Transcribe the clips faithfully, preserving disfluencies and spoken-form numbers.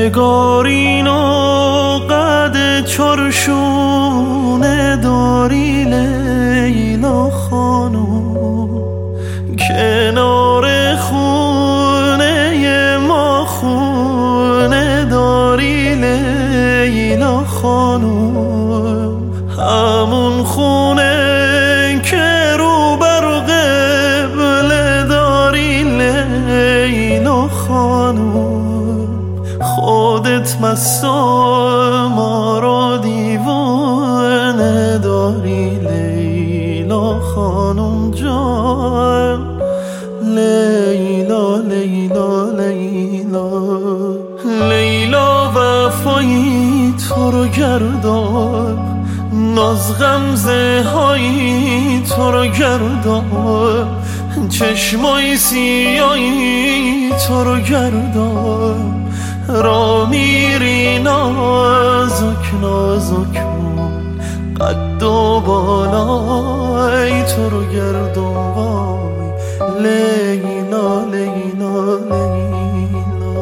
نگارین و قد چرشونه داری لیلا خانم، کنار خونه ما خونه داری لیلا خانم، همون خونه که رو بر قبله داری لیلا خانم، خودت مست و ما رو دیوانه داری لیلا خانم جان. لیلا لیلا لیلا لیلا وفایی تو رو گردان، ناز غمزه هایی تو رو گردان، چشمای سیایی تو رو گردان، را میری نازک نازک قد و بالای تو رو گردان. وای لیلا لیلا لیلا،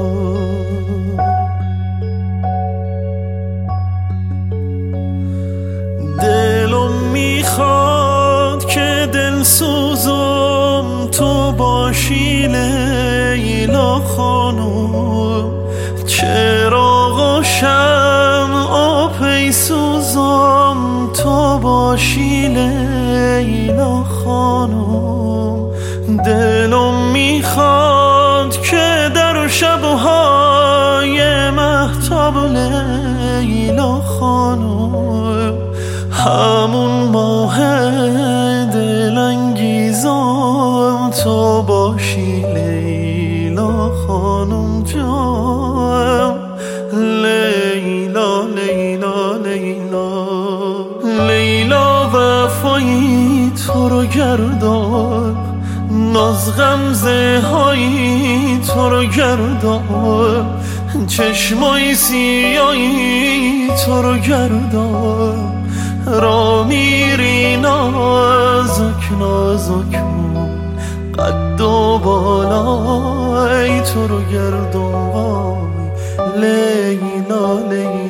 دلم میخواد که دل سوزم تو باشی لیلا خانم، چراغ و شمع پی سوزم تو باشی لیلا خانم، دلم میخواد که در شبهای مهتاب لیلا خانم، همون ماه دلانگیزم تو باشی لیلا خانم جان. لیلا لیلا لیلا لیلا وفایی تو رو گردان، ناز غمزه هایی تو رو گردان، چشمای سیایی تو رو گردان، را میری نازک نازک قد و بالای تو رو گردان. وای لیلا لیلا